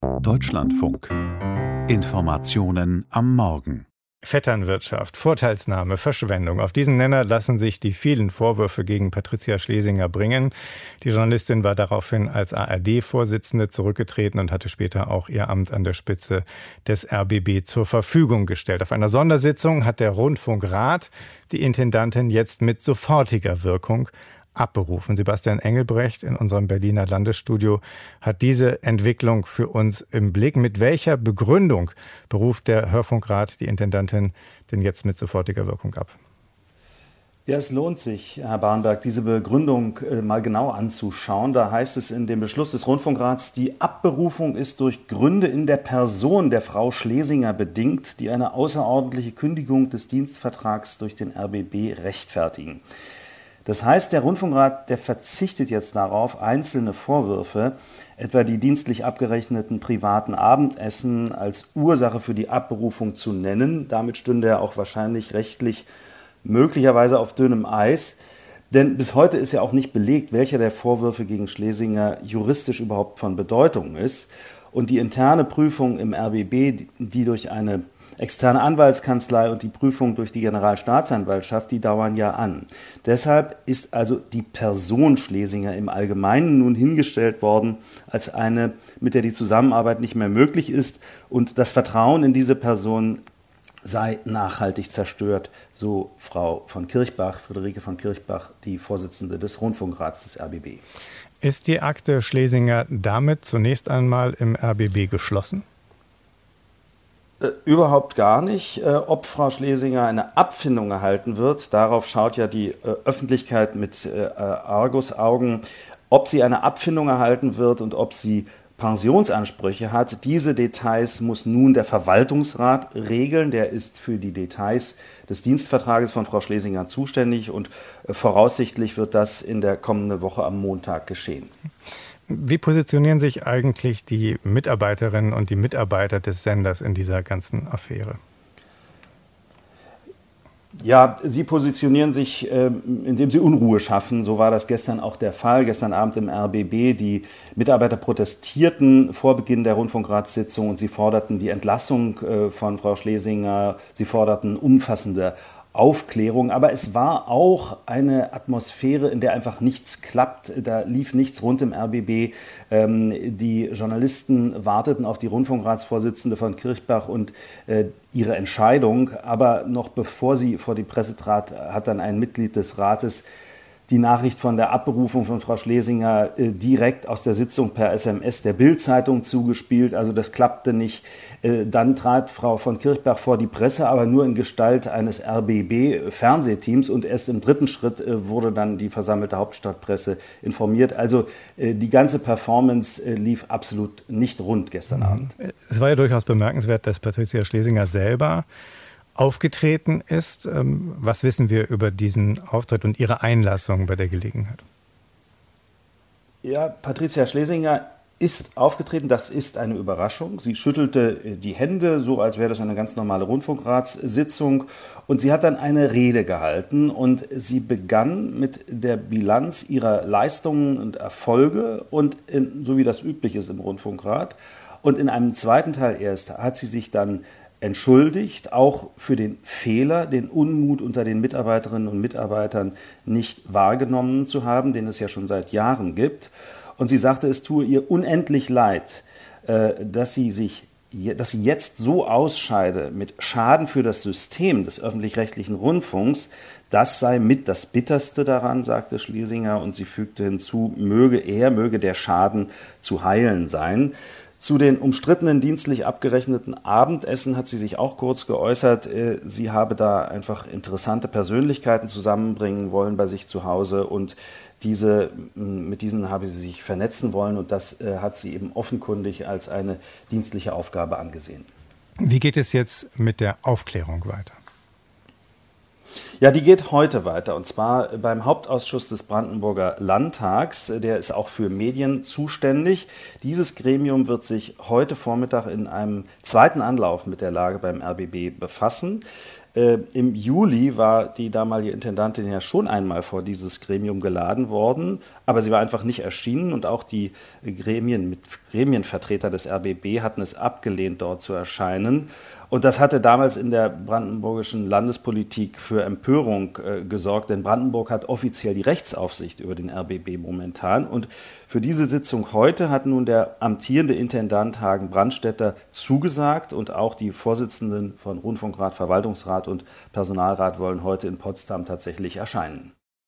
Deutschlandfunk. Informationen am Morgen. Vetternwirtschaft, Vorteilsnahme, Verschwendung. Auf diesen Nenner lassen sich die vielen Vorwürfe gegen Patricia Schlesinger bringen. Die Journalistin war daraufhin als ARD-Vorsitzende zurückgetreten und hatte später auch ihr Amt an der Spitze des RBB zur Verfügung gestellt. Auf einer Sondersitzung hat der Rundfunkrat die Intendantin jetzt mit sofortiger Wirkung abberufen. Sebastian Engelbrecht in unserem Berliner Landesstudio hat diese Entwicklung für uns im Blick. Mit welcher Begründung beruft der Hörfunkrat die Intendantin denn jetzt mit sofortiger Wirkung ab? Ja, es lohnt sich, Herr Barnberg, diese Begründung mal genau anzuschauen. Da heißt es in dem Beschluss des Rundfunkrats, die Abberufung ist durch Gründe in der Person der Frau Schlesinger bedingt, die eine außerordentliche Kündigung des Dienstvertrags durch den RBB rechtfertigen. Das heißt, der Rundfunkrat, der verzichtet jetzt darauf, einzelne Vorwürfe, etwa die dienstlich abgerechneten privaten Abendessen, als Ursache für die Abberufung zu nennen. Damit stünde er auch wahrscheinlich rechtlich möglicherweise auf dünnem Eis. Denn bis heute ist ja auch nicht belegt, welcher der Vorwürfe gegen Schlesinger juristisch überhaupt von Bedeutung ist. Und die interne Prüfung im RBB, die durch eine externe Anwaltskanzlei und die Prüfung durch die Generalstaatsanwaltschaft, die dauern ja an. Deshalb ist also die Person Schlesinger im Allgemeinen nun hingestellt worden als eine, mit der die Zusammenarbeit nicht mehr möglich ist, und das Vertrauen in diese Person sei nachhaltig zerstört, so Frau von Kirchbach, Friederike von Kirchbach, die Vorsitzende des Rundfunkrats des RBB. Ist die Akte Schlesinger damit zunächst einmal im RBB geschlossen? Überhaupt gar nicht. Ob Frau Schlesinger eine Abfindung erhalten wird, darauf schaut ja die Öffentlichkeit mit Argusaugen. Ob sie eine Abfindung erhalten wird und ob sie Pensionsansprüche hat, diese Details muss nun der Verwaltungsrat regeln. Der ist für die Details des Dienstvertrages von Frau Schlesinger zuständig und voraussichtlich wird das in der kommenden Woche am Montag geschehen. Wie positionieren sich eigentlich die Mitarbeiterinnen und die Mitarbeiter des Senders in dieser ganzen Affäre? Ja, sie positionieren sich, indem sie Unruhe schaffen. So war das gestern auch der Fall. Gestern Abend im RBB. Die Mitarbeiter protestierten vor Beginn der Rundfunkratssitzung und sie forderten die Entlassung von Frau Schlesinger. Sie forderten umfassende Aufklärung, aber es war auch eine Atmosphäre, in der einfach nichts klappt. Da lief nichts rund im RBB. Die Journalisten warteten auf die Rundfunkratsvorsitzende von Kirchbach und ihre Entscheidung. Aber noch bevor sie vor die Presse trat, hat dann ein Mitglied des Rates die Nachricht von der Abberufung von Frau Schlesinger direkt aus der Sitzung per SMS der Bild-Zeitung zugespielt. Also das klappte nicht. Dann trat Frau von Kirchbach vor die Presse, aber nur in Gestalt eines RBB-Fernsehteams. Und erst im dritten Schritt wurde dann die versammelte Hauptstadtpresse informiert. Also die ganze Performance lief absolut nicht rund gestern Abend. Es war ja durchaus bemerkenswert, dass Patricia Schlesinger selber aufgetreten ist. Was wissen wir über diesen Auftritt und ihre Einlassung bei der Gelegenheit? Ja, Patricia Schlesinger ist aufgetreten. Das ist eine Überraschung. Sie schüttelte die Hände, so als wäre das eine ganz normale Rundfunkratssitzung. Und sie hat dann eine Rede gehalten und sie begann mit der Bilanz ihrer Leistungen und Erfolge und so wie das üblich ist im Rundfunkrat. Und in einem zweiten Teil erst hat sie sich dann entschuldigt, auch für den Fehler, den Unmut unter den Mitarbeiterinnen und Mitarbeitern nicht wahrgenommen zu haben, den es ja schon seit Jahren gibt. Und sie sagte, es tue ihr unendlich leid, dass sie jetzt so ausscheide mit Schaden für das System des öffentlich-rechtlichen Rundfunks. Das sei mit das Bitterste daran, sagte Schlesinger, und sie fügte hinzu, möge der Schaden zu heilen sein. Zu den umstrittenen dienstlich abgerechneten Abendessen hat sie sich auch kurz geäußert. Sie habe da einfach interessante Persönlichkeiten zusammenbringen wollen bei sich zu Hause und mit diesen habe sie sich vernetzen wollen und das hat sie eben offenkundig als eine dienstliche Aufgabe angesehen. Wie geht es jetzt mit der Aufklärung weiter? Ja, die geht heute weiter und zwar beim Hauptausschuss des Brandenburger Landtags. Der ist auch für Medien zuständig. Dieses Gremium wird sich heute Vormittag in einem zweiten Anlauf mit der Lage beim RBB befassen. Im Juli war die damalige Intendantin ja schon einmal vor dieses Gremium geladen worden, aber sie war einfach nicht erschienen und auch die Gremienvertreter des RBB hatten es abgelehnt, dort zu erscheinen. Und das hatte damals in der brandenburgischen Landespolitik für Empörung gesorgt, denn Brandenburg hat offiziell die Rechtsaufsicht über den RBB momentan. Und für diese Sitzung heute hat nun der amtierende Intendant Hagen Brandstätter zugesagt und auch die Vorsitzenden von Rundfunkrat, Verwaltungsrat und Personalrat wollen heute in Potsdam tatsächlich erscheinen.